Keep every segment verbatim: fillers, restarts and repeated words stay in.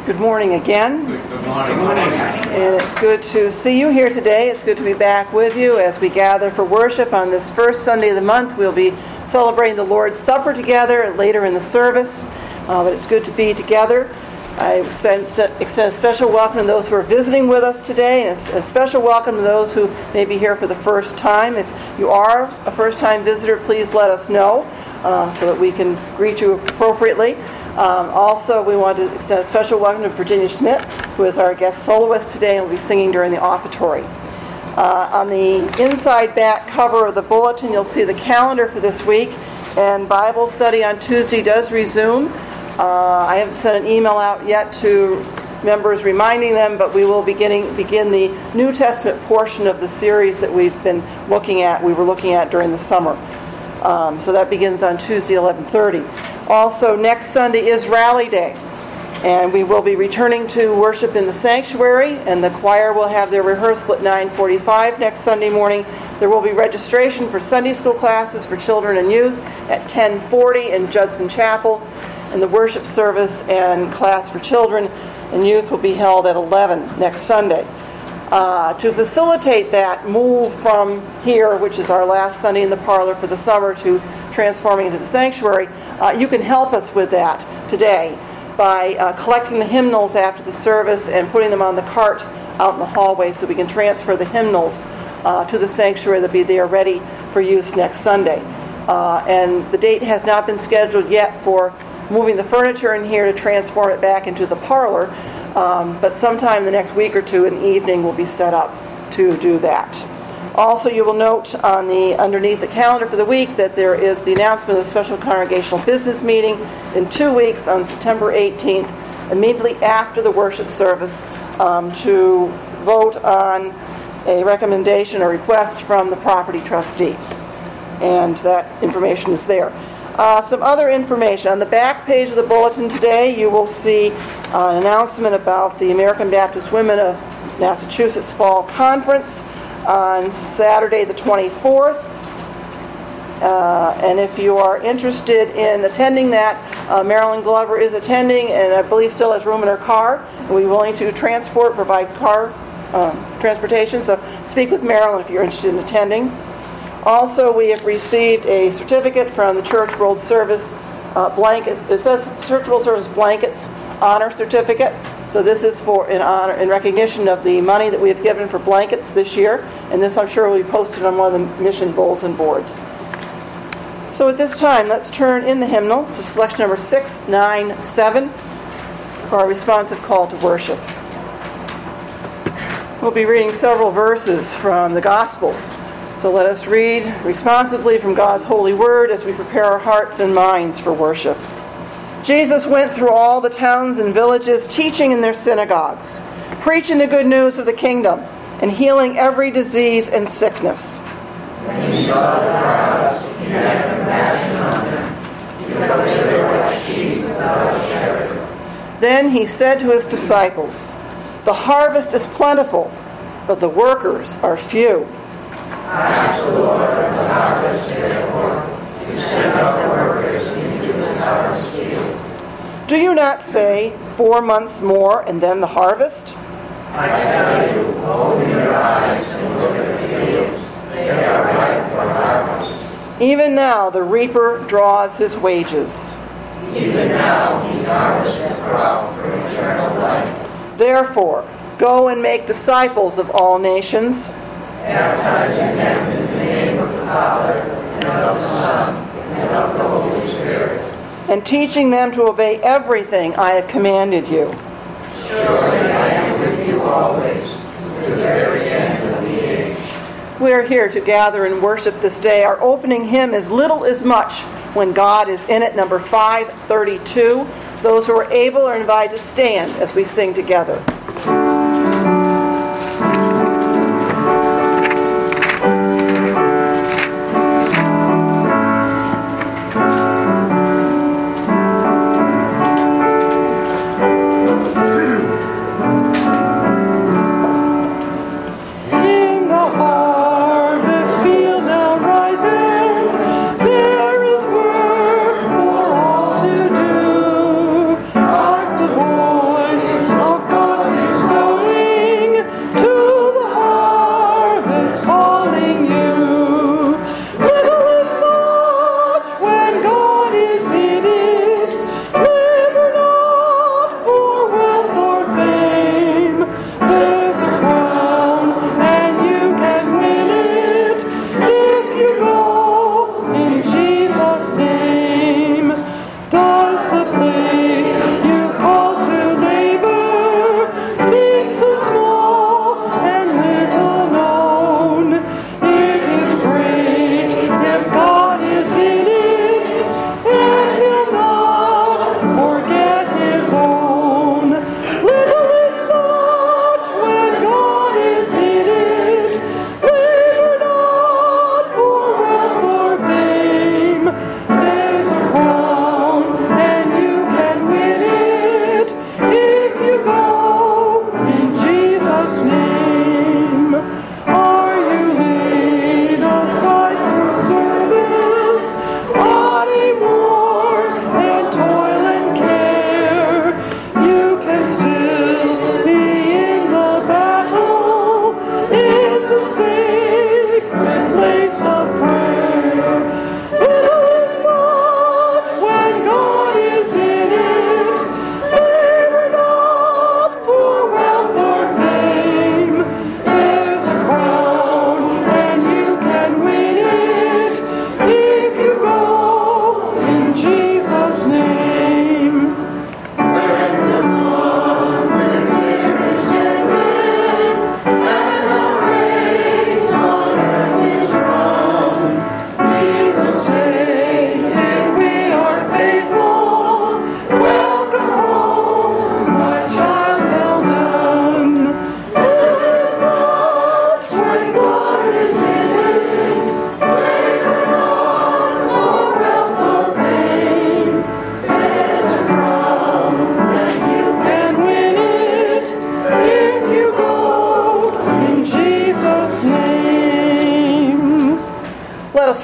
Good morning again. Good morning. Good morning. And it's good to see you here today. It's good to be back with you as we gather for worship on this first Sunday of the month. We'll be celebrating the Lord's Supper together later in the service, uh, but it's good to be together. I extend a special welcome to those who are visiting with us today, and a special welcome to those who may be here for the first time. If you are a first-time visitor, please let us know uh, so that we can greet you appropriately. Um, also, we want to extend a special welcome to Virginia Schmidt, who is our guest soloist today and will be singing during the offertory. Uh, on the inside back cover of the bulletin, you'll see the calendar for this week, and Bible study on Tuesday does resume. Uh, I haven't sent an email out yet to members reminding them, but we will beginning, begin the New Testament portion of the series that we've been looking at, we were looking at during the summer. Um, so that begins on Tuesday, eleven thirty. Also, next Sunday is Rally Day, and we will be returning to worship in the sanctuary, and the choir will have their rehearsal at nine forty-five next Sunday morning. There will be registration for Sunday school classes for children and youth at ten forty in Judson Chapel, and the worship service and class for children and youth will be held at eleven next Sunday. Uh, to facilitate that move from here, which is our last Sunday in the parlor for the summer, to transforming into the sanctuary, uh, you can help us with that today by uh, collecting the hymnals after the service and putting them on the cart out in the hallway so we can transfer the hymnals uh, to the sanctuary. They'll be there ready for use next Sunday. Uh, and the date has not been scheduled yet for moving the furniture in here to transform it back into the parlor. Um, but sometime in the next week or two in the evening will be set up to do that. Also, you will note on the underneath the calendar for the week that there is the announcement of the special congregational business meeting in two weeks on September eighteenth, immediately after the worship service, um, to vote on a recommendation or request from the property trustees. And that information is there. Uh, some other information. On the back page of the bulletin today, you will see uh, an announcement about the American Baptist Women of Massachusetts Fall Conference on Saturday the twenty-fourth. Uh, and if you are interested in attending that, uh, Marilyn Glover is attending, and I believe still has room in her car. We'll be willing to transport, provide car um, transportation. So speak with Marilyn if you're interested in attending. Also, we have received a certificate from the Church World Service uh, blanket. It says Church World Service Blankets Honor Certificate. So this is for in honor, in recognition of the money that we have given for blankets this year. And this, I'm sure, will be posted on one of the mission bulletin boards. So at this time, let's turn in the hymnal to selection number six nine seven for our responsive call to worship. We'll be reading several verses from the Gospels. So let us read responsively from God's holy word as we prepare our hearts and minds for worship. Jesus went through all the towns and villages, teaching in their synagogues, preaching the good news of the kingdom, and healing every disease and sickness. When he saw the crowds, he had compassion on them, because they were like sheep without a shepherd. Then he said to his disciples, "The harvest is plentiful, but the workers are few. Ask the Lord of the harvest, therefore, to send out workers into his harvest fields." Do you not say, four months more and then the harvest? I tell you, open your eyes and look at the fields. They are ripe for harvest. Even now the reaper draws his wages. Even now he harvests the crop for eternal life. Therefore, go and make disciples of all nations, baptizing them in the name of the Father, and of the Son, and of the Holy Spirit, and teaching them to obey everything I have commanded you. Surely I am with you always, to the very end of the age. We are here to gather and worship this day. Our opening hymn is Little is Much When God is in It, number five thirty-two. Those who are able are invited to stand as we sing together. Voice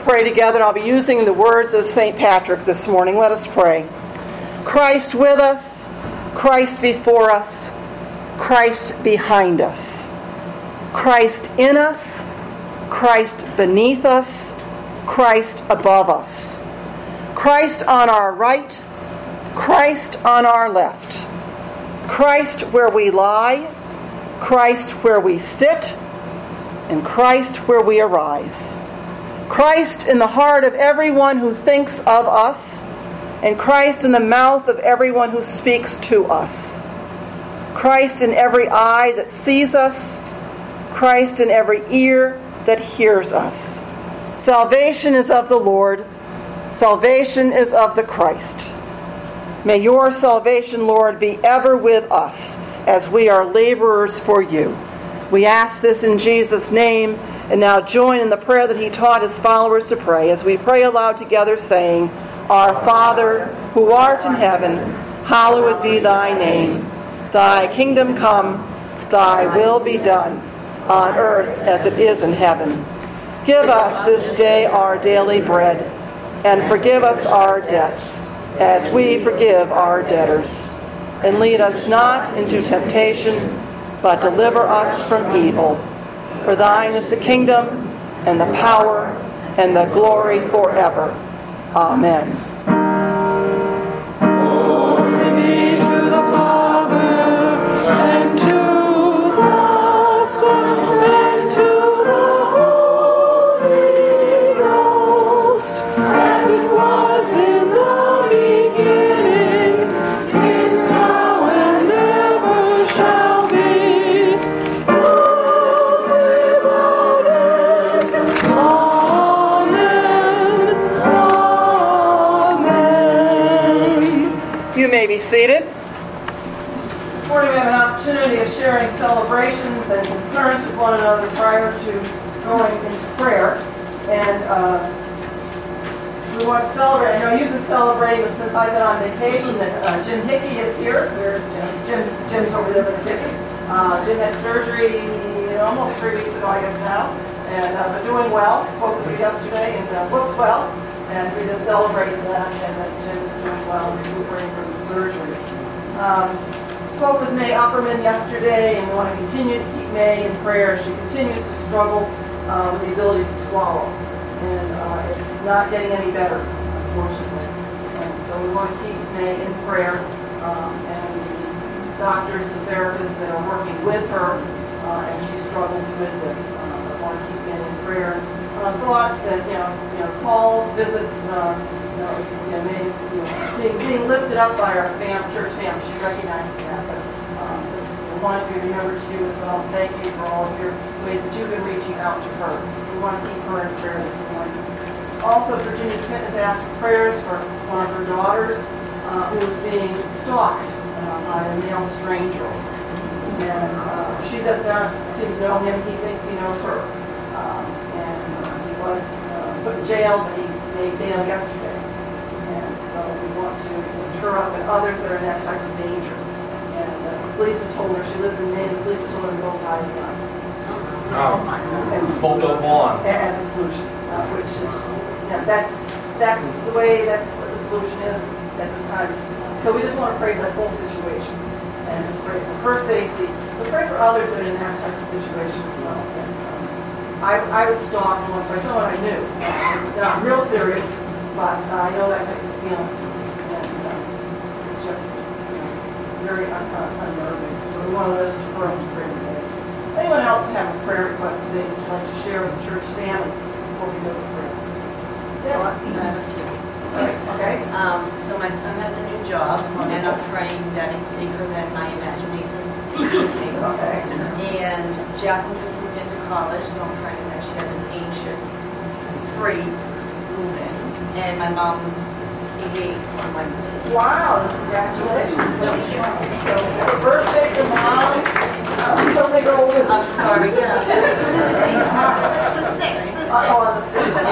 pray together. I'll be using the words of Saint Patrick this morning. Let us pray. Christ with us, Christ before us, Christ behind us. Christ in us, Christ beneath us, Christ above us. Christ on our right, Christ on our left. Christ where we lie, Christ where we sit, and Christ where we arise. Christ in the heart of everyone who thinks of us, and Christ in the mouth of everyone who speaks to us. Christ in every eye that sees us, Christ in every ear that hears us. Salvation is of the Lord. Salvation is of the Christ. May your salvation, Lord, be ever with us as we are laborers for you. We ask this in Jesus' name, and now join in the prayer that he taught his followers to pray as we pray aloud together, saying, Our Father, who art in heaven, hallowed be thy name. Thy kingdom come, thy will be done, on earth as it is in heaven. Give us this day our daily bread, and forgive us our debts, as we forgive our debtors. And lead us not into temptation, but deliver us from evil. For thine is the kingdom, and the power, and the glory forever. Amen. Glory be to the Father, and to the Son, and to the Holy Ghost, as it was in the beginning, is now, and ever shall be, world without end. Amen. Amen. You may be seated. This morning we have an opportunity of sharing celebrations and concerns with one another prior to going into prayer. And uh, we want to celebrate. I know you've been celebrating since I've been on vacation. That uh, Jim Hickey is here. There's Jim. Jim's, Jim's over there in the kitchen. Uh, Jim had surgery almost three weeks ago, I guess now, and uh, but doing well. Spoke with you yesterday and uh, looks well. And we just celebrated that, and that Jim is doing well and recuperating from the surgery. Um, spoke with May Upperman yesterday, and we want to continue to keep May in prayer. She continues to struggle uh, with the ability to swallow, and uh, it's not getting any better, unfortunately. And so we want to keep May in prayer, um, and the doctors and therapists that are working with her, uh, and she struggles with this. Uh, I want to keep May in prayer. Uh, thoughts and you know, you know, calls, visits. Uh, you know, it's you know, May is you know, being, being lifted up by our fam, church family. She recognizes that. But um, just you know, want to be remembered to you as well. Thank you for all of your ways that you've been reaching out to her. We want to keep her in prayer this morning. Also, Virginia Smith has asked for prayers for one of her daughters uh, who is being stalked uh, by a male stranger, and uh, she does not seem to know him. He thinks he knows her. Um, and uh, he was uh, put in jail, but he made bail yesterday. And so we want to lift her up and others that are in that type of danger. And uh, the police have told her, she lives in Maine, the police have told her to go buy a gun. Oh, As a photo on. As a solution, uh, which is, you know, that's, that's the way, that's what the solution is at this time. So we just want to pray for that whole situation. And just pray for her safety, but pray for others that are in that type of situation as well. And, I, I was stalked once by someone I knew. It was not real serious, but uh, I know that type of feeling. And uh, it's just you know, very un- un- unnerving. So we want to lift her up to prayer today. Anyone else have a prayer request today that you'd like to share with the church family before we go to prayer? Yeah. Well, I have a few. Sorry. Okay. Um, so my son has a new job, and I'm praying that it's safer than my imagination is thinking. Okay. And Jacqueline just moved into college, so I'm praying that she has an anxious, free move-in. And my mom's eighty-eight on Wednesday. Wow, congratulations. So, so happy birthday to mom. Uh, don't make her older. I'm sorry, yeah. The sixth. The Uh, oh, on the sixth. sixth.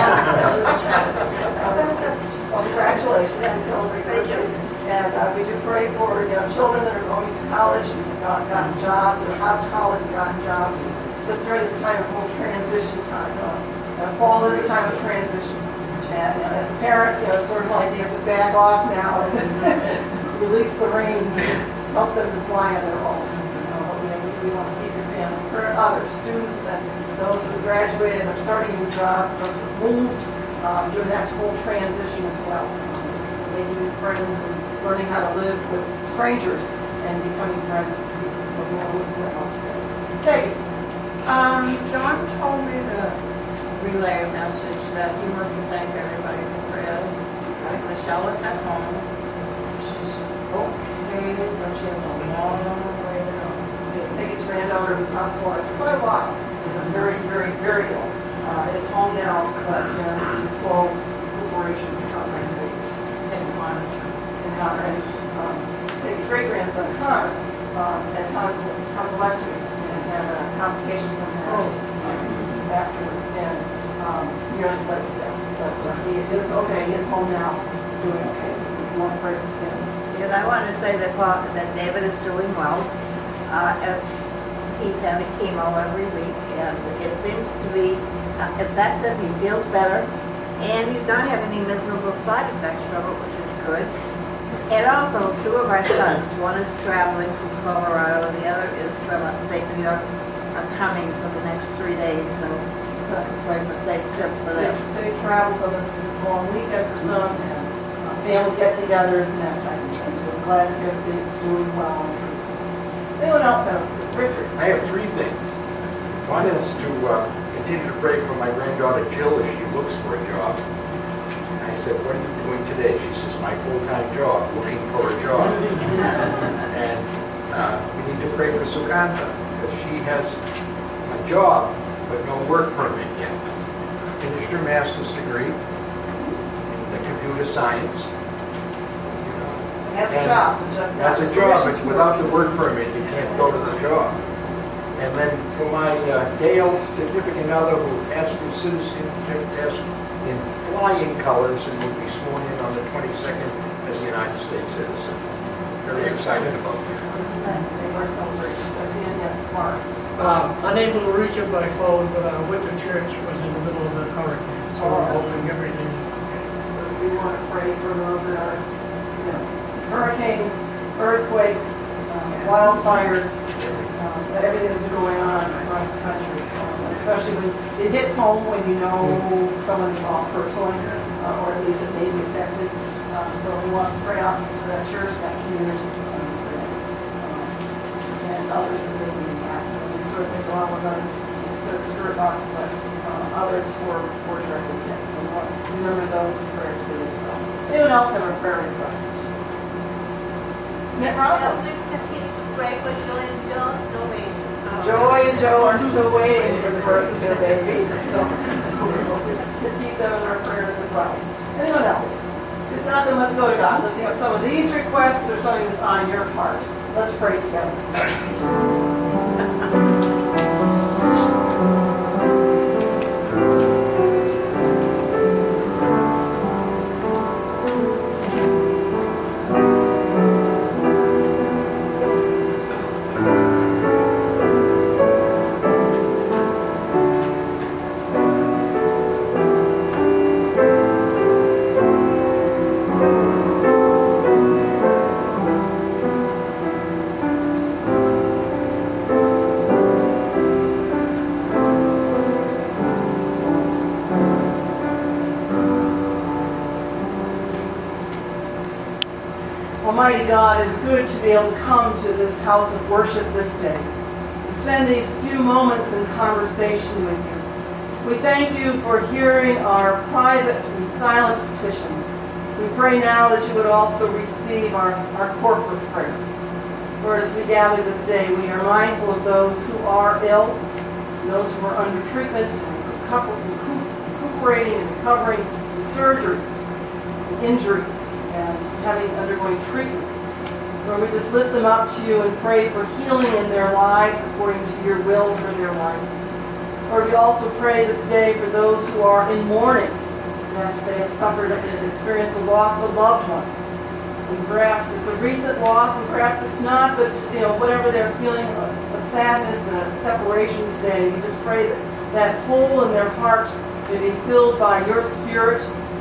Yeah. Well, congratulations and celebrate birthday. And uh, we do pray for you know children that are going to college and have got- gotten jobs, or out of college and gotten jobs. Just during this time of whole transition time. Uh, uh, fall is a time of transition. And you know, as a parent, you know, it's sort of like you have to back off now and release the reins and just help them to fly on their own. You know, we, we want to keep your family. Current others, students, and those who graduated and are starting new jobs, those who moved, um, doing that whole transition as well. Um, making new friends and learning how to live with strangers and becoming friends with people. So we want to look to that upstairs. Okay. Um, John told me to relay a message that he wants to thank everybody for prayers. Like Michelle is at home. She's okay, but she has a long way to go. Peggy's granddaughter was hospitalized for quite a while. It was very, very, very ill. Uh, is home now, but you know, it's a slow recuperation for many weeks. It's monitored. And Connor, and um, Peggy's great grandson Connor um, had tonsil, tonsillectomy and had a complication from that um, afterwards, and um, nearly bled to death. But uh, he is okay. He is home now, doing okay. We want to pray for him. And I want to say that Paul, that David is doing well, uh, as he's having chemo every week, and it seems to be uh, effective. He feels better, and he's not having any miserable side effects from it, which is good. And also, two of our sons, one is traveling from Colorado, and the other is from upstate New York, are coming for the next three days. So, so pray for a safe trip for them. Safe, safe travels on this, this long weekend for some, and uh, family get-togethers and that type of thing. So I'm glad to hear that David's doing well. Anyone else have? Richard? I have three things. One is to uh, continue to pray for my granddaughter Jill as she looks for a job. And I said, what are you doing today? She says, my full-time job, looking for a job. And uh, we need to pray for Sugandha, because she has a job, but no work permit yet. Finished her master's degree in computer science. Has a And job, but just not Has a job, but without the work permit, you can't go to the job. And then for my uh, Gail significant other who passed his citizenship test in flying colors and will be sworn in on the twenty-second as a United States citizen. Very excited about that. They were celebrating. So yes, Mark. Um, unable to reach it by phone, but uh, went to church, was in the middle of the hurricane, so we're hoping everything is okay. So we want to pray for those that are, you know, hurricanes, earthquakes, um, wildfires, um, everything that's been going on across the country. Um, especially when it hits home when you know someone involved personally, uh, or at least it may be affected. Um, so we want to pray out for that church, that community, um, um, and others that may be impacted. We certainly go on with others that serve us, but uh, others were, were directly hit. So we want to remember those in prayer today as well. Anyone else have a prayer request? Mitt Russell. Please continue to pray for Joy and Joe, still waiting. Joy and Joe are still waiting for the birth of their baby. So we'll keep them in our prayers as well. Anyone else? If not, then let's go to God. Let's see if some of these requests or something that's on your part. Let's pray together. Almighty God, it is good to be able to come to this house of worship this day and spend these few moments in conversation with you. We thank you for hearing our private and silent petitions. We pray now that you would also receive our, our corporate prayers. Lord, as we gather this day, we are mindful of those who are ill, those who are under treatment, recuperating and recovering from surgeries and injuries, and having undergoing treatments. Lord, we just lift them up to you and pray for healing in their lives according to your will for their life. Lord, we also pray this day for those who are in mourning, that they have suffered and experienced the loss of a loved one. And perhaps it's a recent loss, and perhaps it's not, but you know, whatever they're feeling, a, a sadness and a separation today, we just pray that that hole in their heart may be filled by your Spirit,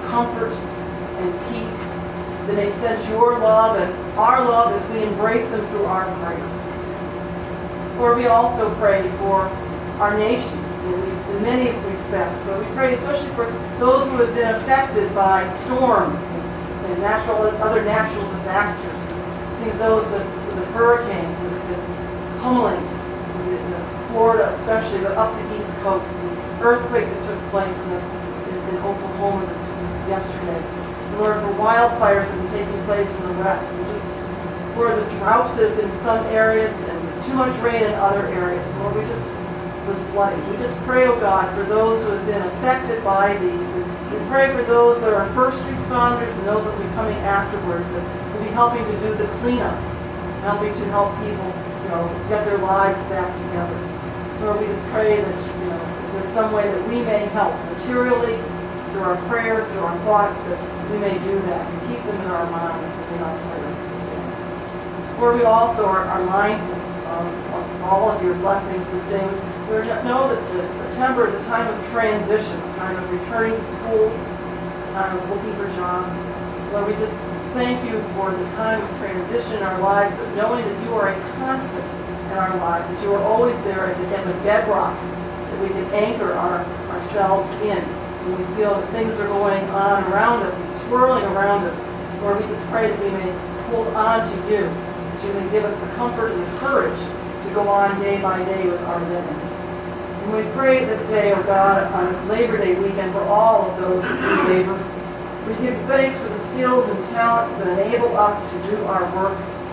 comfort and peace. That they sense your love and our love as we embrace them through our prayers. Lord, we also pray for our nation in, in many respects, but we pray especially for those who have been affected by storms and, and natural, other natural disasters. Think of those that, the hurricanes that have been pummeling in, in Florida, especially, but up the East Coast, the earthquake that took place in, the, in, in Oklahoma this, this yesterday. Lord, for wildfires that have been taking place in the West, and just for the droughts that have been in some areas and too much rain in other areas. Lord, we just, with flooding, we just pray, oh God, for those who have been affected by these. And we pray for those that are first responders and those that will be coming afterwards, that will be helping to do the cleanup, helping to help people, you know, get their lives back together. Lord, we just pray that, you know, if there's some way that we may help materially, through our prayers, through our thoughts, that we may do that and keep them in our minds and in our prayers this day. Lord, we also are, are mindful of, of all of your blessings this day. We know that the, September is a time of transition, a time of returning to school, a time of looking for jobs. Lord, we just thank you for the time of transition in our lives, but knowing that you are a constant in our lives, that you are always there as a, as a bedrock that we can anchor our, ourselves in. When we feel that things are going on around us and swirling around us, Lord, we just pray that we may hold on to you, that you may give us the comfort and the courage to go on day by day with our living. And we pray this day, oh God, on this Labor Day weekend for all of those who do labor. We give thanks for the skills and talents that enable us to do our work.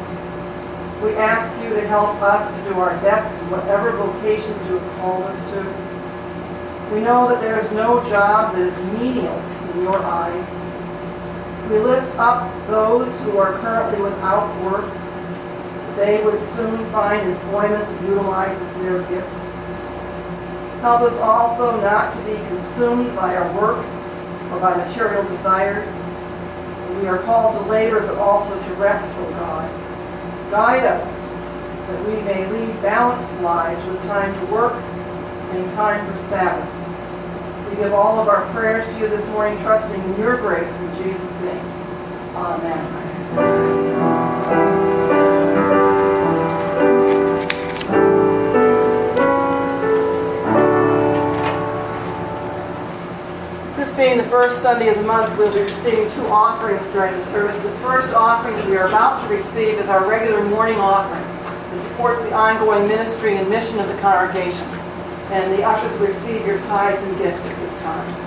We ask you to help us to do our best in whatever vocations you have called us to. We know that there is no job that is menial in your eyes. We lift up those who are currently without work, that they would soon find employment that utilizes their gifts. Help us also not to be consumed by our work or by material desires. We are called to labor, but also to rest, O God. Guide us that we may lead balanced lives with time to work and time for Sabbath. We give all of our prayers to you this morning, trusting in your grace in Jesus' name. Amen. This being the first Sunday of the month, we'll be receiving two offerings during the service. This first offering that we are about to receive is our regular morning offering. It supports the ongoing ministry and mission of the congregation. And the ushers will receive your tithes and gifts at this time.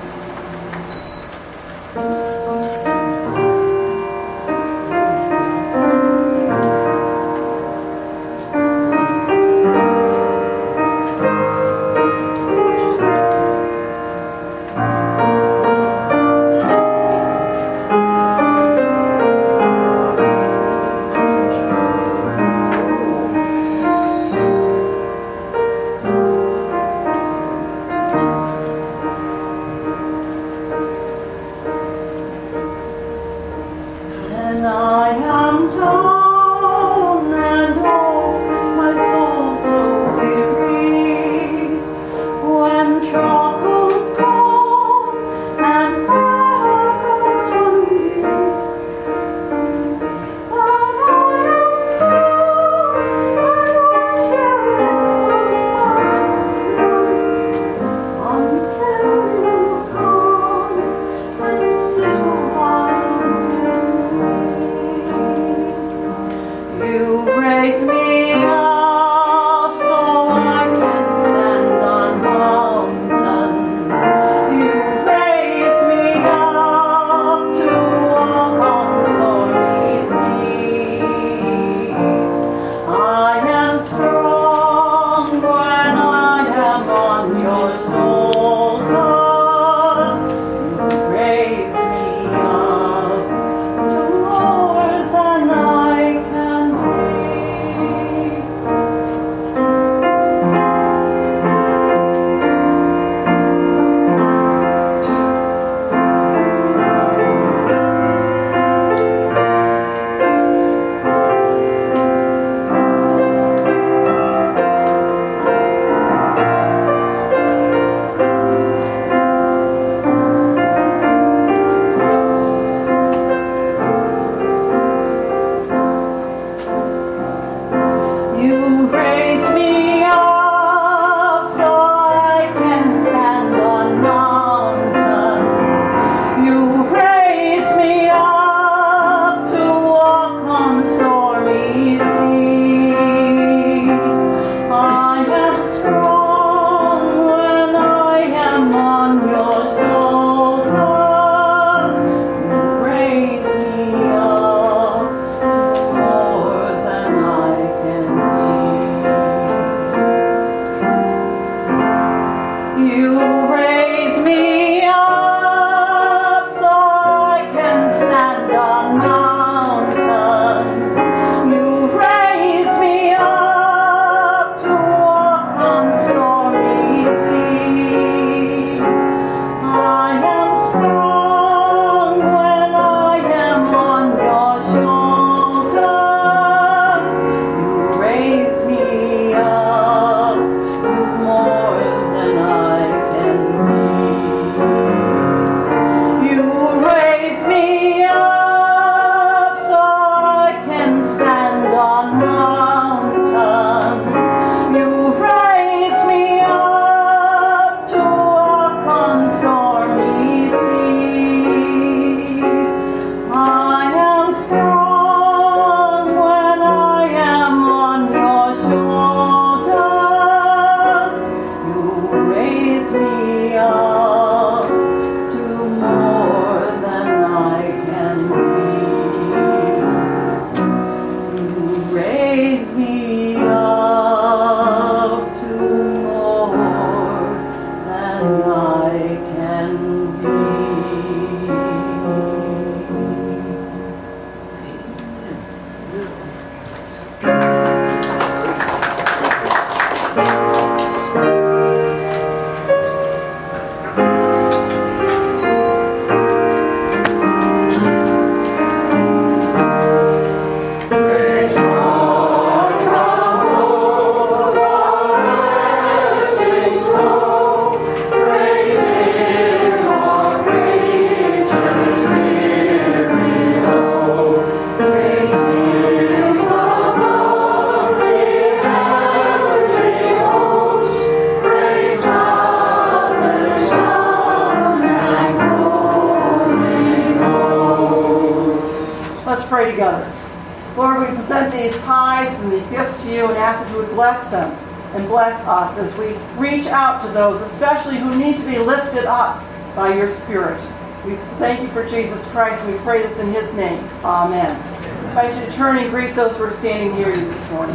pray together. Lord, we present these tithes and these gifts to you and ask that you would bless them and bless us as we reach out to those, especially who need to be lifted up by your Spirit. We thank you for Jesus Christ, and we pray this in his name. Amen. I invite you to turn and greet those who are standing near you this morning.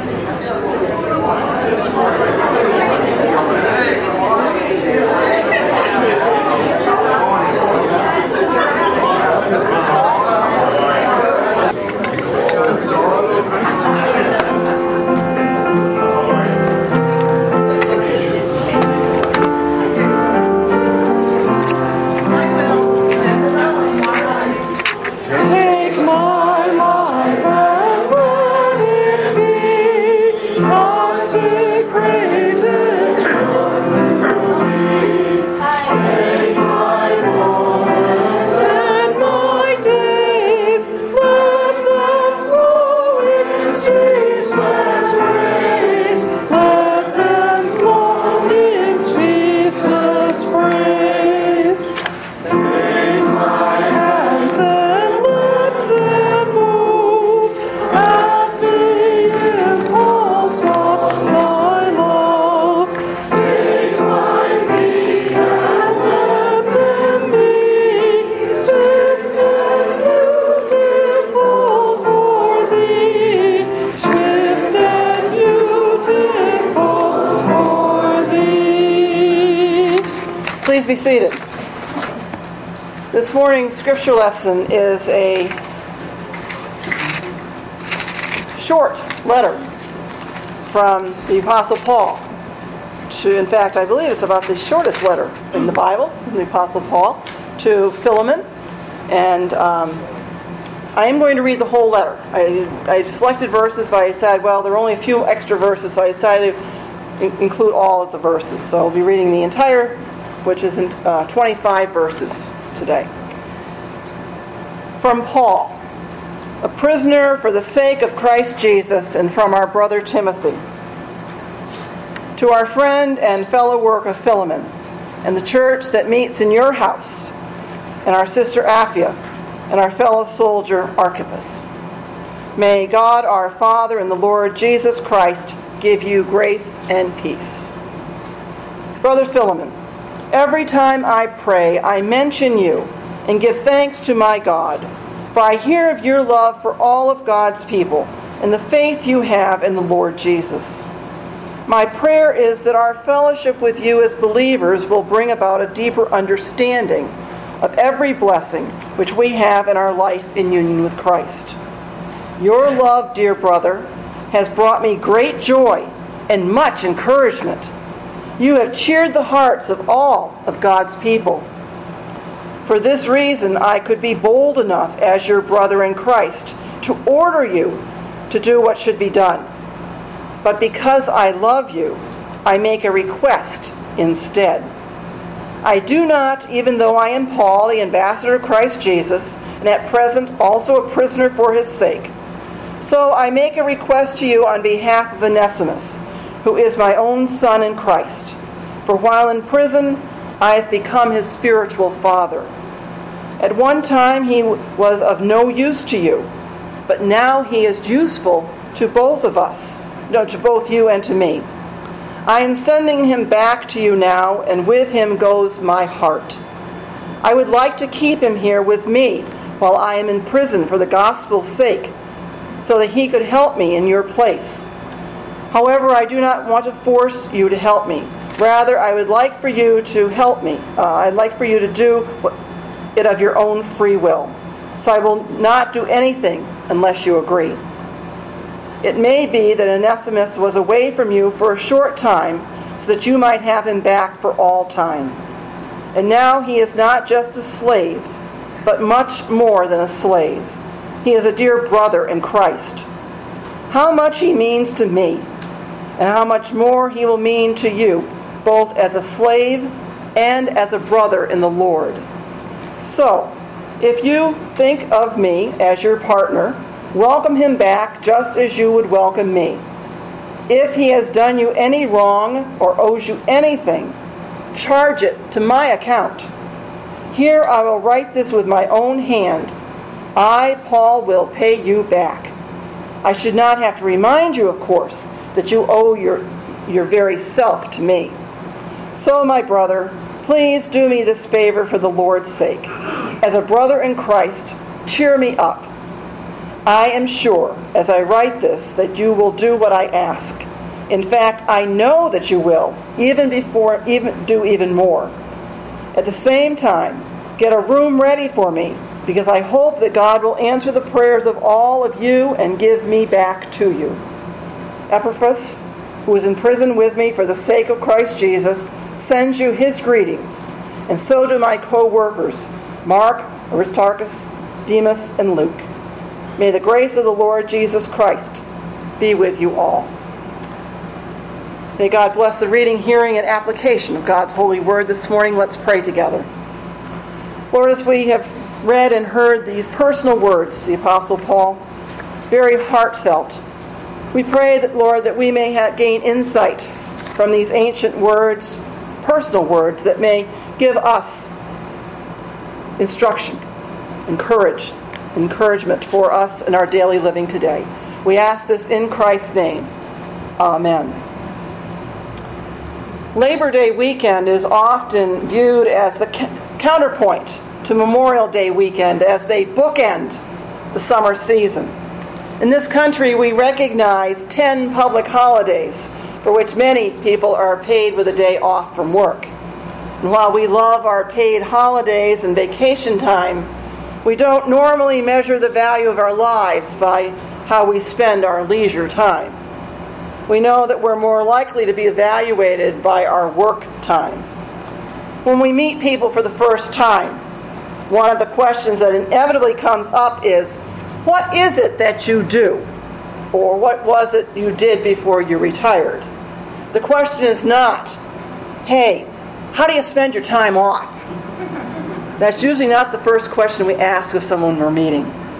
Please be seated. This morning's scripture lesson is a short letter from the Apostle Paul to, in fact, I believe it's about the shortest letter in the Bible from the Apostle Paul to Philemon. And um, I am going to read the whole letter. I, I selected verses, but I decided, well, there are only a few extra verses, so I decided to in- include all of the verses. So I'll be reading the entire, which is in uh, twenty-five verses today. From Paul, a prisoner for the sake of Christ Jesus, and from our brother Timothy. To our friend and fellow worker Philemon, and the church that meets in your house, and our sister Apphia, and our fellow soldier Archippus. May God our Father and the Lord Jesus Christ give you grace and peace. Brother Philemon, every time I pray, I mention you and give thanks to my God, for I hear of your love for all of God's people and the faith you have in the Lord Jesus. My prayer is that our fellowship with you as believers will bring about a deeper understanding of every blessing which we have in our life in union with Christ. Your love, dear brother, has brought me great joy and much encouragement. You have cheered the hearts of all of God's people. For this reason, I could be bold enough as your brother in Christ to order you to do what should be done. But because I love you, I make a request instead. I do not, even though I am Paul, the ambassador of Christ Jesus, and at present also a prisoner for his sake. So I make a request to you on behalf of Onesimus, who is my own son in Christ. For while in prison, I have become his spiritual father. At one time he was of no use to you, but now he is useful to both of us. No, to both you and to me. I am sending him back to you now, and with him goes my heart. I would like to keep him here with me while I am in prison for the gospel's sake, so that he could help me in your place. However, I do not want to force you to help me. Rather, I would like for you to help me. Uh, I'd like for you to do it of your own free will. So I will not do anything unless you agree. It may be that Onesimus was away from you for a short time, so that you might have him back for all time. And now he is not just a slave, but much more than a slave. He is a dear brother in Christ. How much he means to me, and how much more he will mean to you, both as a slave and as a brother in the Lord. So, if you think of me as your partner, welcome him back just as you would welcome me. If he has done you any wrong or owes you anything, charge it to my account. Here I will write this with my own hand. I, Paul, will pay you back. I should not have to remind you, of course, that you owe your, your very self to me. So, my brother, please do me this favor for the Lord's sake. As a brother in Christ, cheer me up. I am sure, as I write this, that you will do what I ask. In fact, I know that you will, even before even do even more. At the same time, get a room ready for me, because I hope that God will answer the prayers of all of you and give me back to you. Epaphras, who is in prison with me for the sake of Christ Jesus, sends you his greetings, and so do my co-workers, Mark, Aristarchus, Demas, and Luke. May the grace of the Lord Jesus Christ be with you all. May God bless the reading, hearing, and application of God's holy word this morning. Let's pray together. Lord, as we have read and heard these personal words, the Apostle Paul, very heartfelt, we pray that, Lord, that we may have, gain insight from these ancient words, personal words that may give us instruction, encourage, encouragement for us in our daily living today. We ask this in Christ's name. Amen. Labor Day weekend is often viewed as the counterpoint to Memorial Day weekend as they bookend the summer season. In this country, we recognize ten public holidays for which many people are paid with a day off from work. And while we love our paid holidays and vacation time, we don't normally measure the value of our lives by how we spend our leisure time. We know that we're more likely to be evaluated by our work time. When we meet people for the first time, one of the questions that inevitably comes up is, what is it that you do? Or what was it you did before you retired? The question is not, hey, how do you spend your time off? That's usually not the first question we ask of someone we're meeting.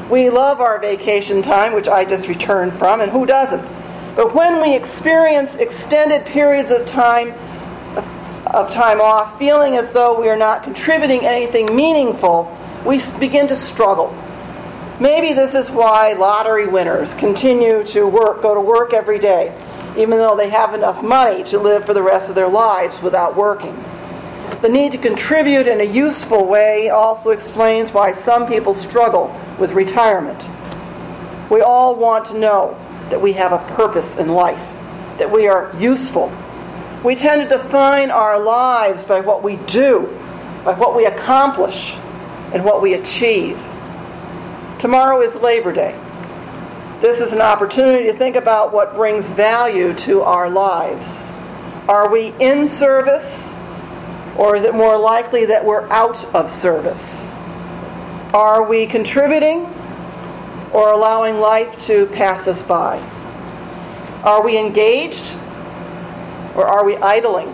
We love our vacation time, which I just returned from, and who doesn't? But when we experience extended periods of time of time off, feeling as though we are not contributing anything meaningful, we begin to struggle. Maybe this is why lottery winners continue to work, go to work every day, even though they have enough money to live for the rest of their lives without working. The need to contribute in a useful way also explains why some people struggle with retirement. We all want to know that we have a purpose in life, that we are useful. We tend to define our lives by what we do, by what we accomplish, and what we achieve. Tomorrow is Labor Day. This is an opportunity to think about what brings value to our lives. Are we in service, or is it more likely that we're out of service? Are we contributing, or allowing life to pass us by? Are we engaged, or are we idling?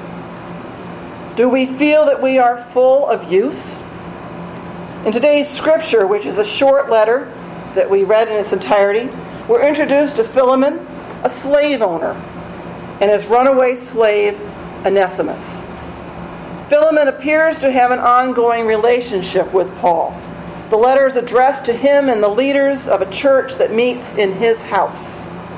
Do we feel that we are full of use? In today's scripture, which is a short letter that we read in its entirety, we're introduced to Philemon, a slave owner, and his runaway slave, Onesimus. Philemon appears to have an ongoing relationship with Paul. The letter is addressed to him and the leaders of a church that meets in his house.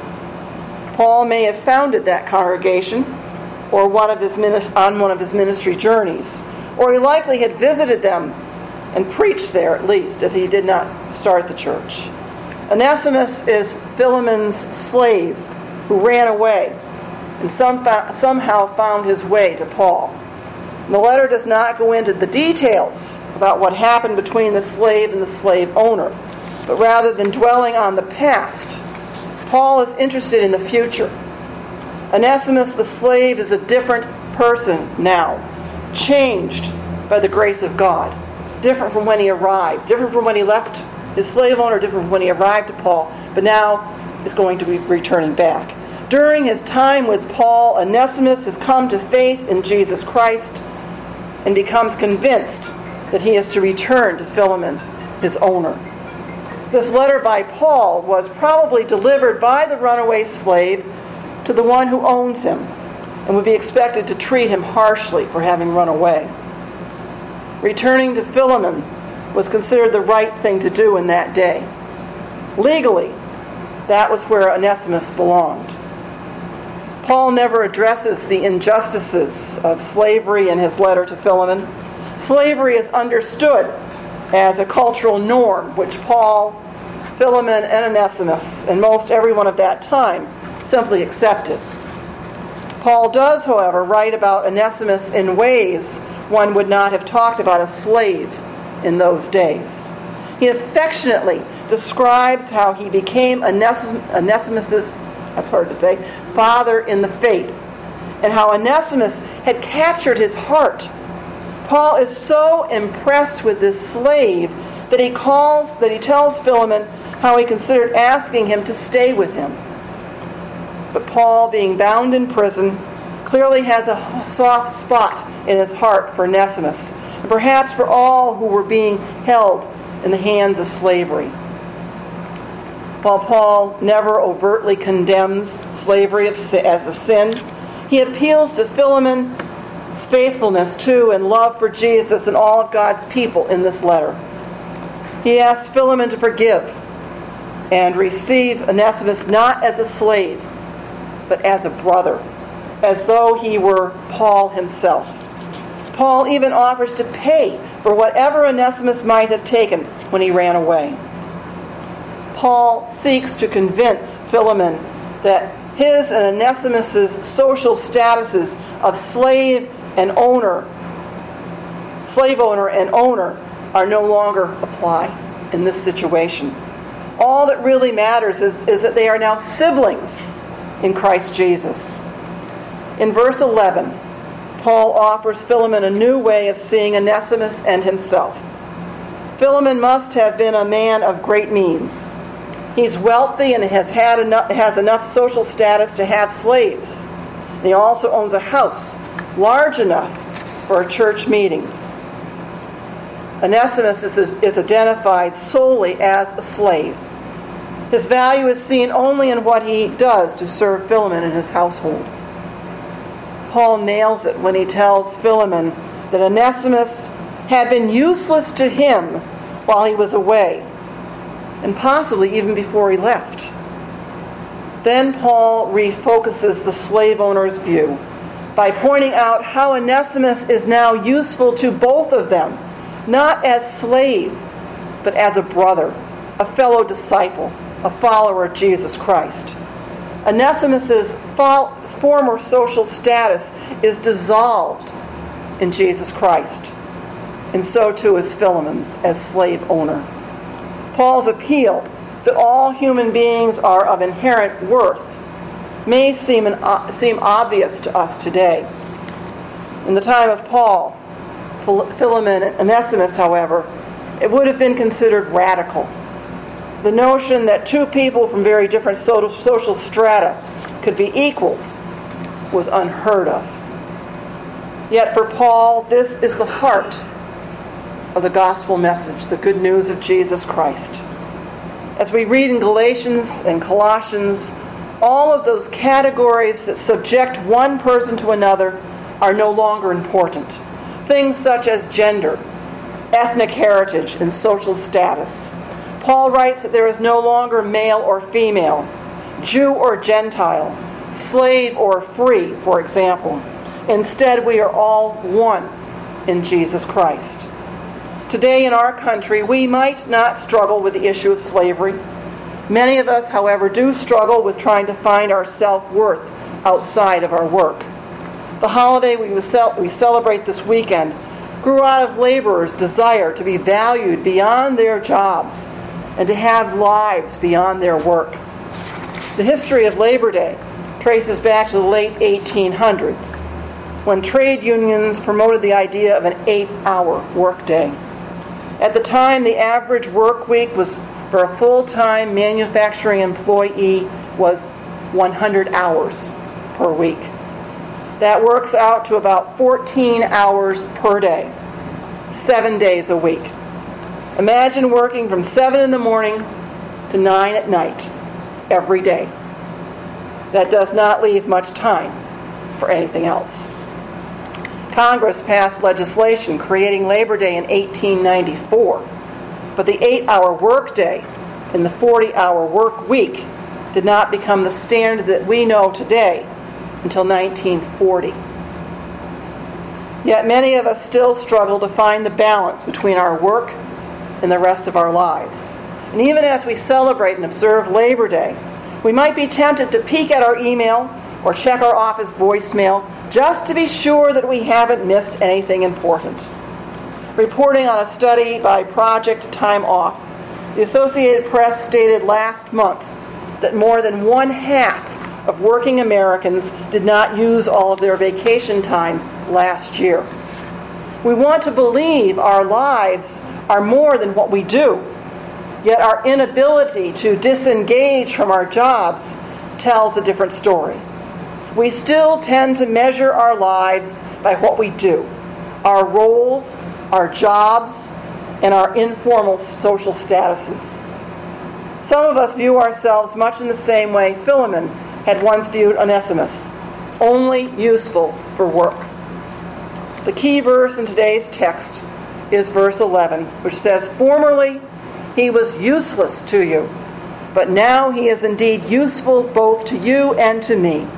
Paul may have founded that congregation or one of his on one of his ministry journeys, or he likely had visited them and preached there at least, if he did not start the church. Onesimus is Philemon's slave who ran away and some, somehow found his way to Paul. And the letter does not go into the details about what happened between the slave and the slave owner, but rather than dwelling on the past, Paul is interested in the future. Onesimus the slave is a different person now, changed by the grace of God. Different from when he arrived, different from when he left his slave owner, different from when he arrived to Paul, but now is going to be returning back. During his time with Paul, Onesimus has come to faith in Jesus Christ and becomes convinced that he is to return to Philemon, his owner. This letter by Paul was probably delivered by the runaway slave to the one who owns him and would be expected to treat him harshly for having run away. Returning to Philemon was considered the right thing to do in that day. Legally, that was where Onesimus belonged. Paul never addresses the injustices of slavery in his letter to Philemon. Slavery is understood as a cultural norm which Paul, Philemon, and Onesimus, and most everyone of that time, simply accepted. Paul does, however, write about Onesimus in ways one would not have talked about a slave in those days. He affectionately describes how he became Onesimus's, that's hard to say, father in the faith, and how Onesimus had captured his heart. Paul is so impressed with this slave that he calls, that he tells Philemon how he considered asking him to stay with him. But Paul, being bound in prison, clearly has a soft spot in his heart for Onesimus, and perhaps for all who were being held in the hands of slavery. While Paul never overtly condemns slavery as a sin, he appeals to Philemon's faithfulness to and love for Jesus and all of God's people in this letter. He asks Philemon to forgive and receive Onesimus not as a slave, but as a brother, as though he were Paul himself. Paul even offers to pay for whatever Onesimus might have taken when he ran away. Paul seeks to convince Philemon that his and Onesimus's social statuses of slave and owner, slave owner and owner are no longer apply in this situation. All that really matters is, is that they are now siblings in Christ Jesus. In verse eleven, Paul offers Philemon a new way of seeing Onesimus and himself. Philemon must have been a man of great means. He's wealthy and has had enough, has enough social status to have slaves. And he also owns a house large enough for church meetings. Onesimus is, is identified solely as a slave. His value is seen only in what he does to serve Philemon and his household. Paul nails it when he tells Philemon that Onesimus had been useless to him while he was away, and possibly even before he left. Then Paul refocuses the slave owner's view by pointing out how Onesimus is now useful to both of them, not as slave, but as a brother, a fellow disciple, a follower of Jesus Christ. Onesimus's former social status is dissolved in Jesus Christ, and so too is Philemon's as slave owner. Paul's appeal that all human beings are of inherent worth may seem, an, seem obvious to us today. In the time of Paul, Philemon and Onesimus, however, it would have been considered radical. The notion that two people from very different social strata could be equals was unheard of. Yet for Paul, this is the heart of the gospel message, the good news of Jesus Christ. As we read in Galatians and Colossians, all of those categories that subject one person to another are no longer important. Things such as gender, ethnic heritage, and social status. Paul writes that there is no longer male or female, Jew or Gentile, slave or free, for example. Instead, we are all one in Jesus Christ. Today in our country, we might not struggle with the issue of slavery. Many of us, however, do struggle with trying to find our self-worth outside of our work. The holiday we celebrate this weekend grew out of laborers' desire to be valued beyond their jobs and to have lives beyond their work. The history of Labor Day traces back to the late eighteen hundreds, when trade unions promoted the idea of an eight-hour workday. At the time, the average work week was for a full-time manufacturing employee was one hundred hours per week. That works out to about fourteen hours per day, seven days a week. Imagine working from seven in the morning to nine at night every day. That does not leave much time for anything else. Congress passed legislation creating Labor Day in eighteen ninety-four, but the eight-hour workday and the forty-hour work week did not become the standard that we know today until nineteen forty. Yet many of us still struggle to find the balance between our work and the rest of our lives. And even as we celebrate and observe Labor Day, we might be tempted to peek at our email or check our office voicemail just to be sure that we haven't missed anything important. Reporting on a study by Project Time Off, the Associated Press stated last month that more than one half of working Americans did not use all of their vacation time last year. We want to believe our lives are more than what we do, yet our inability to disengage from our jobs tells a different story. We still tend to measure our lives by what we do, our roles, our jobs, and our informal social statuses. Some of us view ourselves much in the same way Philemon had once viewed Onesimus, only useful for work. The key verse in today's text is verse eleven, which says, "Formerly he was useless to you, but now he is indeed useful both to you and to me."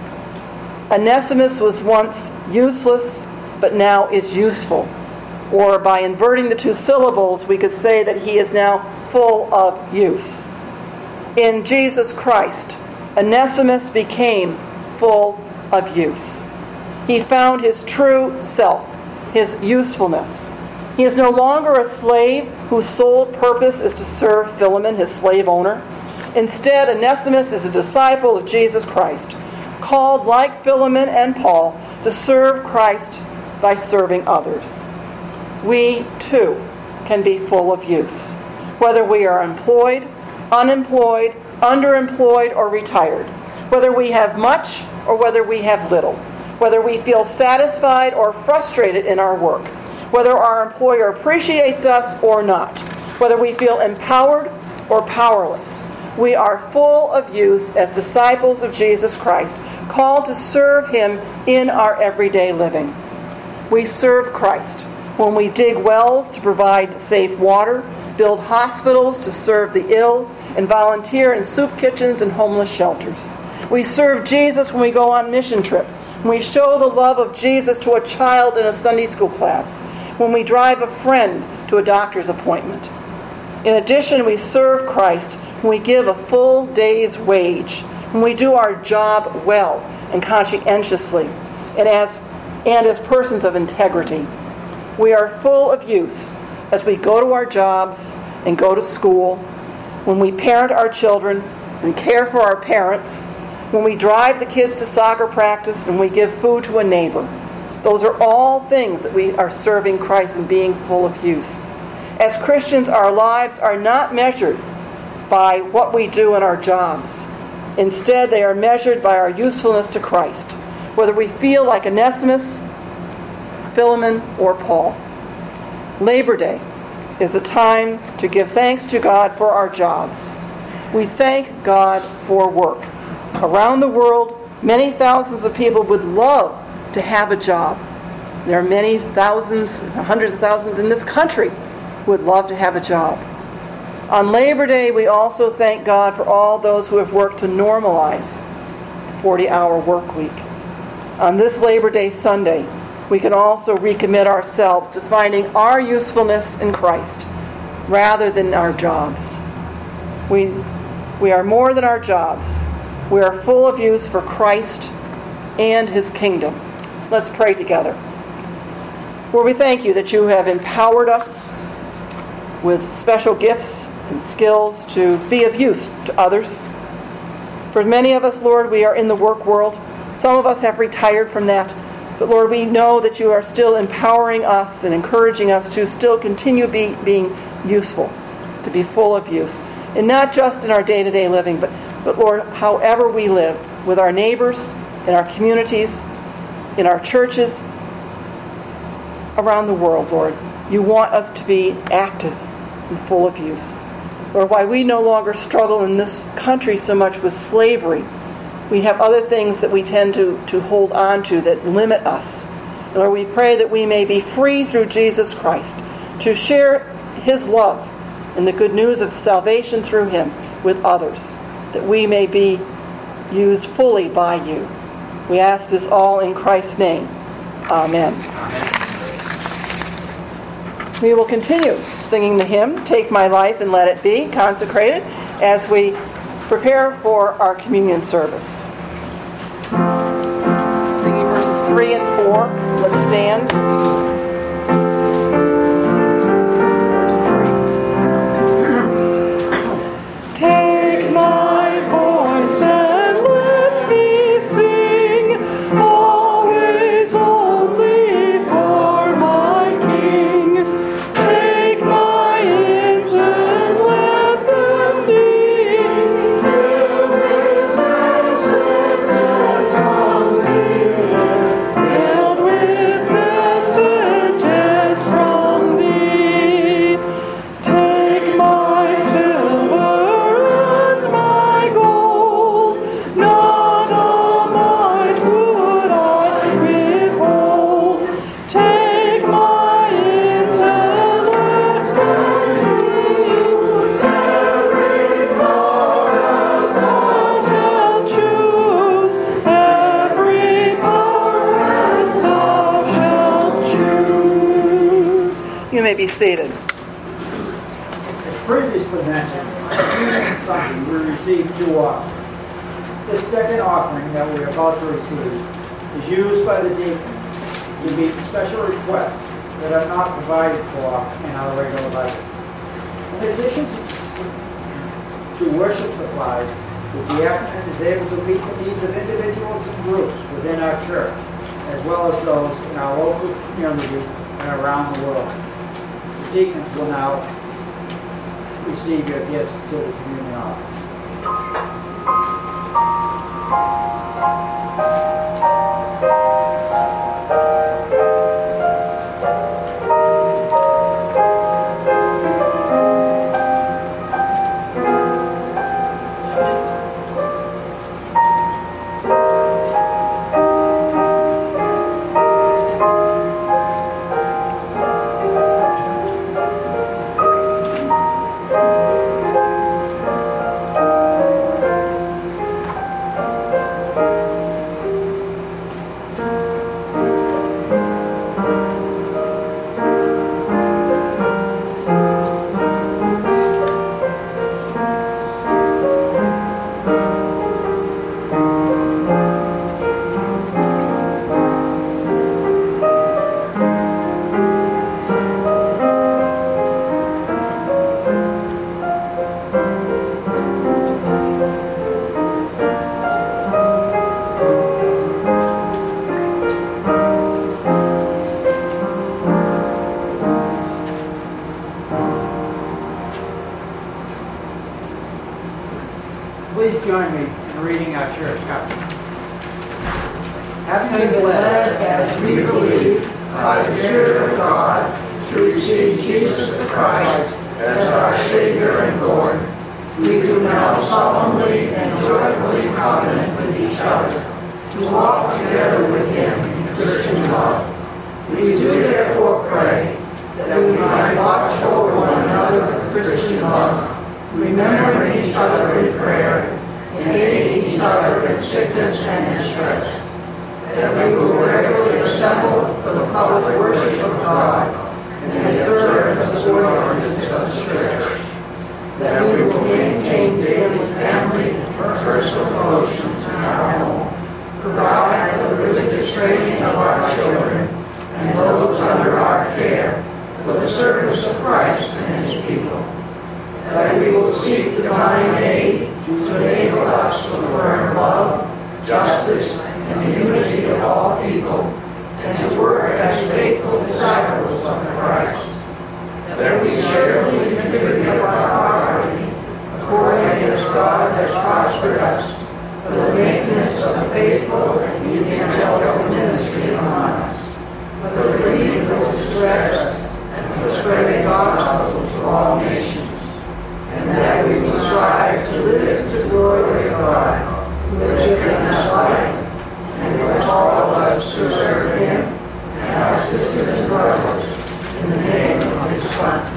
Onesimus was once useless, but now is useful. Or by inverting the two syllables, we could say that he is now full of use. In Jesus Christ, Onesimus became full of use. He found his true self, his usefulness. He is no longer a slave whose sole purpose is to serve Philemon, his slave owner. Instead, Onesimus is a disciple of Jesus Christ, called, like Philemon and Paul, to serve Christ by serving others. We, too, can be full of use, whether we are employed, unemployed, underemployed, or retired, whether we have much or whether we have little, whether we feel satisfied or frustrated in our work, whether our employer appreciates us or not, whether we feel empowered or powerless. We are full of use as disciples of Jesus Christ, called to serve Him in our everyday living. We serve Christ when we dig wells to provide safe water, build hospitals to serve the ill, and volunteer in soup kitchens and homeless shelters. We serve Jesus when we go on mission trip, when we show the love of Jesus to a child in a Sunday school class, when we drive a friend to a doctor's appointment. In addition, we serve Christ when we give a full day's wage, when we do our job well and conscientiously, and as, and as persons of integrity. We are full of use as we go to our jobs and go to school, when we parent our children and care for our parents, when we drive the kids to soccer practice and we give food to a neighbor. Those are all things that we are serving Christ and being full of use. As Christians, our lives are not measured by what we do in our jobs. Instead, they are measured by our usefulness to Christ, whether we feel like Onesimus, Philemon, or Paul. Labor Day is a time to give thanks to God for our jobs. We thank God for work. Around the world, many thousands of people would love to have a job. There are many thousands, hundreds of thousands in this country who would love to have a job. On Labor Day, we also thank God for all those who have worked to normalize the forty-hour work week. On this Labor Day Sunday, we can also recommit ourselves to finding our usefulness in Christ rather than our jobs. We, we are more than our jobs. We are full of use for Christ and His kingdom. Let's pray together. Lord, we thank You that You have empowered us with special gifts and skills to be of use to others. For many of us, Lord, we are in the work world. Some of us have retired from that. But Lord, we know that You are still empowering us and encouraging us to still continue be, being useful, to be full of use. And not just in our day-to-day living, but, but Lord, however we live, with our neighbors, in our communities, in our churches, around the world, Lord. You want us to be active and full of use. Lord, why we no longer struggle in this country so much with slavery, we have other things that we tend to, to hold on to that limit us. Lord, we pray that we may be free through Jesus Christ to share His love and the good news of salvation through Him with others, that we may be used fully by You. We ask this all in Christ's name. Amen. Amen. We will continue singing the hymn, Take My Life and Let It Be, consecrated, as we prepare for our communion service. Singing verses three and four. Let's stand. Verse three. Take my voice and let me sing, always only for my King. Take my hands and let them be filled with messages from Thee, filled with messages from Thee. Take my silver and my gold, not a mite would I withhold. Take my hands and let them use every part as Thou shalt choose, every part as Thou shalt choose. You may be seated. As previously mentioned, on Communion Sunday, we received two offerings. This second offering that we're about to receive is used by the deacons to meet special requests that are not provided for in our regular budget. In addition to, to worship supplies, the diaconate is able to meet the needs of individuals and groups within our church, as well as those in our local community and around the world. The deacons will now receive your gifts to the communion offering. having been led, as we believe, by the Spirit of God, to receive Jesus the Christ as our Savior and Lord, we do now solemnly and joyfully covenant with each other to walk together with Him in Christian love. We do therefore pray that we might watch over one another in Christian love, remembering each other in prayer, and aiding each other in sickness and distress, that we will regularly assemble for the public worship of God and observe the ordinances of the Church, that we will maintain daily family and personal devotions in our home, provide for the religious training of our children and those under our care for the service of Christ and His people, that we will seek divine aid to enable us to affirm love, justice, and the unity of all people, and to work as faithful disciples of Christ, that we cheerfully contribute our property according as God has prospered us for the maintenance of the faithful and evangelical ministry among us, for the relief of distress, and for spreading the gospel to all nations, and that we will strive to live to the glory of God, who has given us life, and who has called us to serve Him and our sisters and brothers in the name of His Son.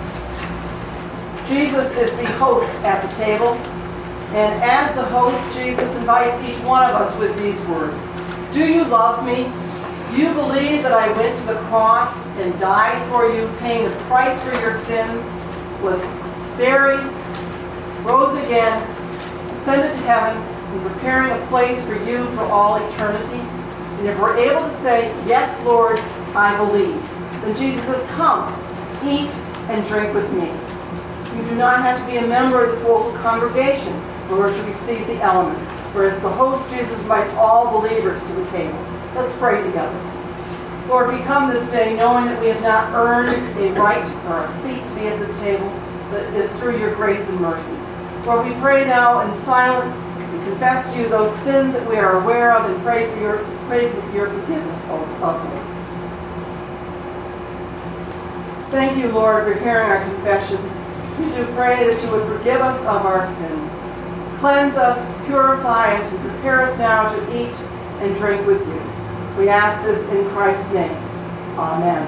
Jesus is the host at the table, and as the host, Jesus invites each one of us with these words. Do you love me? Do you believe that I went to the cross and died for you, paying the price for your sins, was buried, rose again, ascended to heaven, and preparing a place for you for all eternity? And if we're able to say, yes, Lord, I believe, then Jesus says, come, eat and drink with me. You do not have to be a member of this local congregation in order to receive the elements, whereas the host, Jesus, invites all believers to the table. Let's pray together. Lord, we come this day knowing that we have not earned a right or a seat to be at this table, but it is through your grace and mercy. Lord, we pray now in silence. We confess to you those sins that we are aware of and pray for your, pray for your forgiveness of, of those. Thank you, Lord, for hearing our confessions. We do pray that you would forgive us of our sins. Cleanse us, purify us, and prepare us now to eat and drink with you. We ask this in Christ's name. Amen.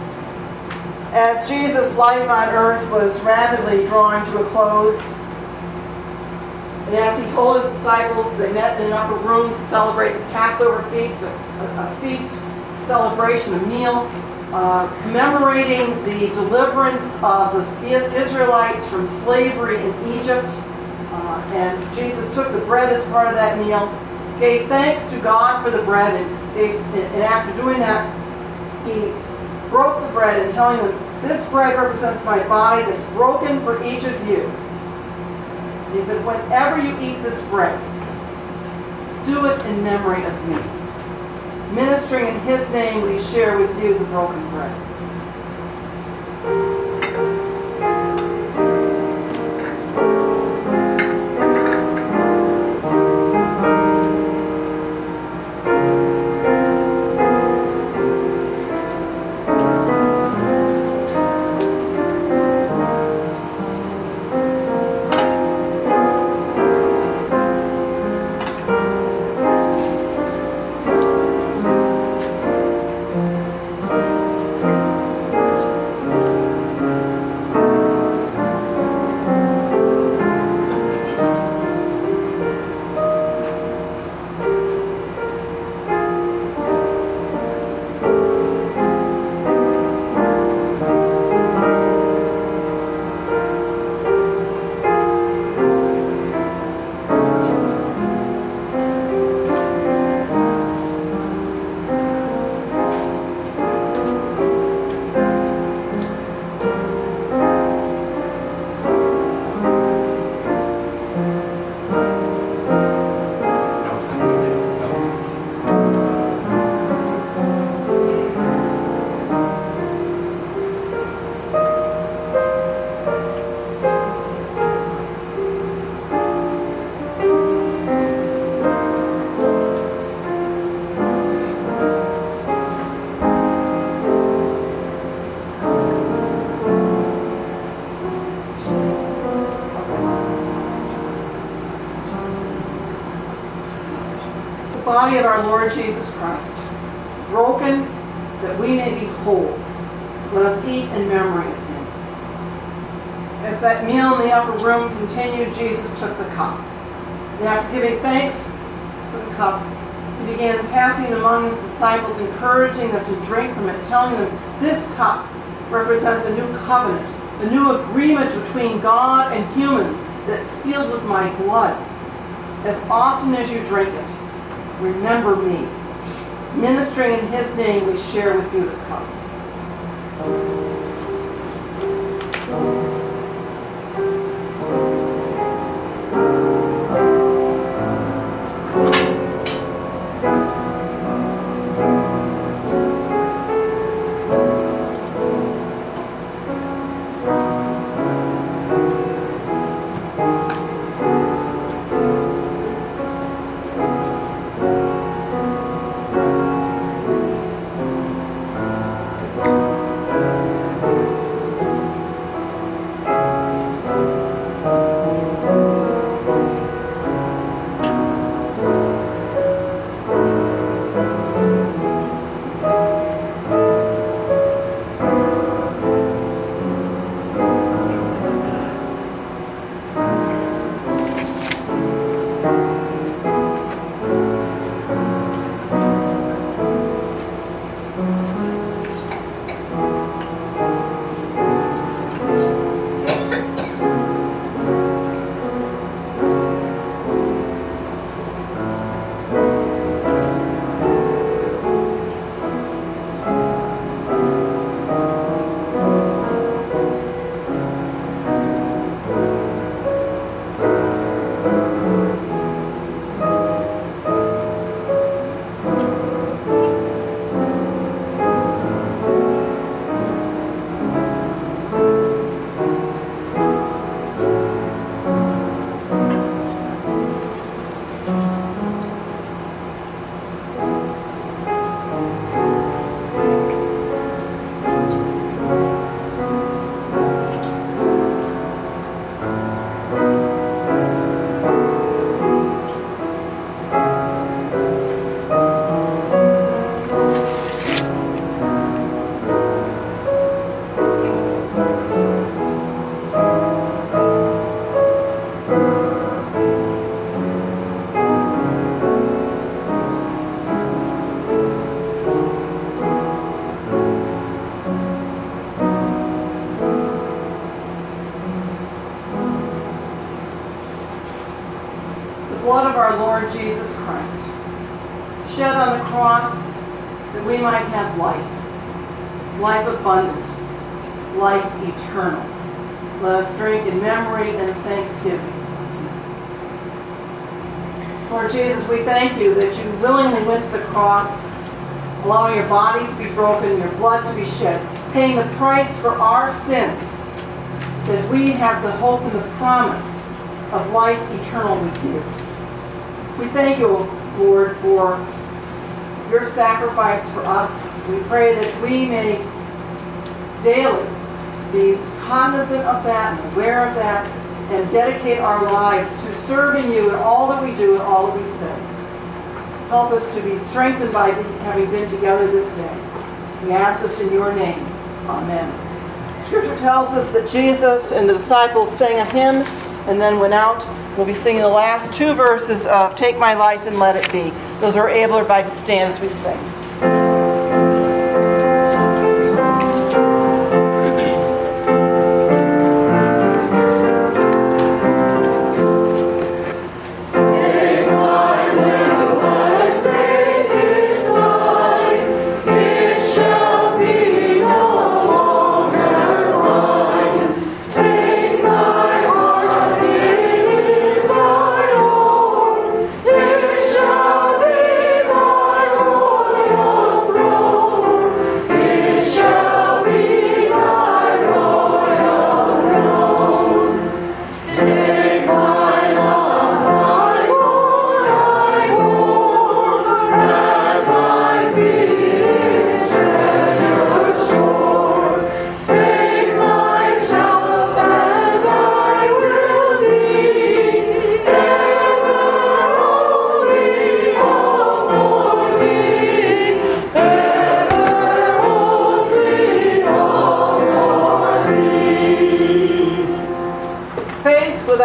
As Jesus' life on earth was rapidly drawing to a close, and as he told his disciples, they met in an upper room to celebrate the Passover feast, a, a, a feast celebration, a meal, uh, commemorating the deliverance of the Israelites from slavery in Egypt. Uh, and Jesus took the bread as part of that meal, gave thanks to God for the bread, and, gave, and after doing that, he broke the bread and telling them, this bread represents my body that's broken for each of you. And he said, whenever you eat this bread, do it in memory of me. Ministering in his name, we share with you the broken bread. our Lord Jesus Christ, broken that we may be whole. Let us eat in memory of him. As that meal in the upper room continued, Jesus took the cup. And after giving thanks for the cup, he began passing it among his disciples, encouraging them to drink from it, telling them, this cup represents a new covenant, a new agreement between God and humans that's sealed with my blood. As often as you drink it, remember me. Ministering in his name, we share with you the cup. Blood of our Lord Jesus Christ, shed on the cross that we might have life, life abundant, life eternal. Let us drink in memory and thanksgiving. Lord Jesus, we thank you that you willingly went to the cross, allowing your body to be broken, your blood to be shed, paying the price for our sins, that we have the hope and the promise of life eternal with you. We thank you, Lord, for your sacrifice for us. We pray that we may daily be cognizant of that and aware of that and dedicate our lives to serving you in all that we do and all that we say. Help us to be strengthened by having been together this day. We ask this in your name. Amen. Scripture tells us that Jesus and the disciples sang a hymn and then went out. We'll be singing the last two verses of Take My Life and Let It Be. Those are able or invited to stand as we sing. It shall be thy royal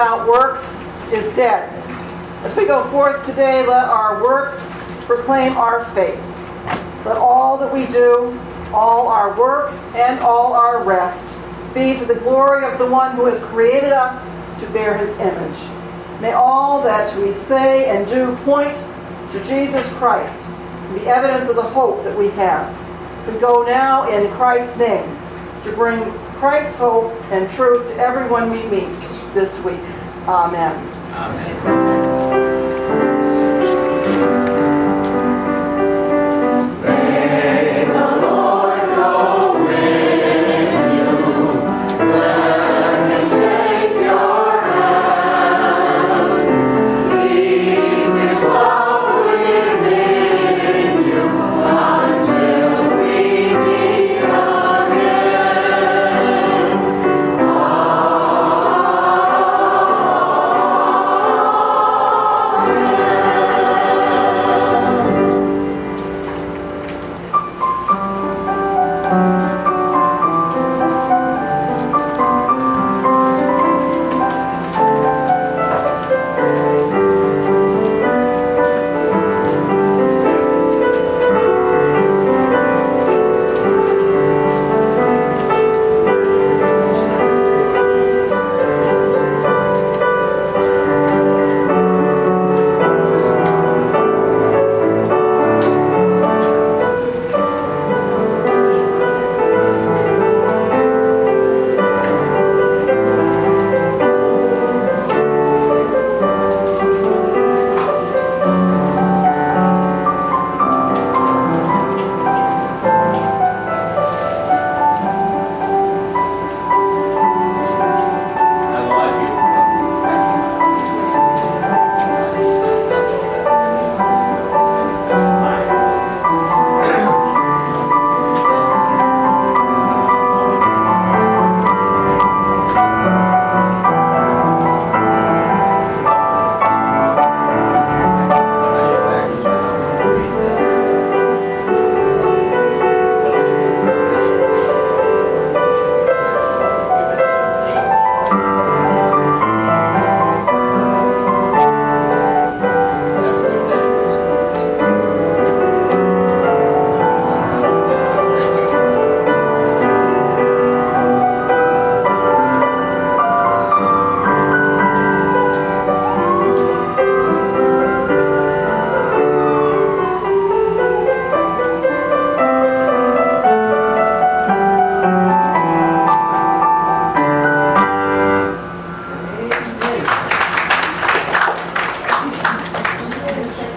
without works is dead. As we go forth today, let our works proclaim our faith. Let all that we do, all our work, and all our rest be to the glory of the one who has created us to bear his image. May all that we say and do point to Jesus Christ and be evidence of the hope that we have. We go now in Christ's name to bring Christ's hope and truth to everyone we meet this week. Amen. Amen.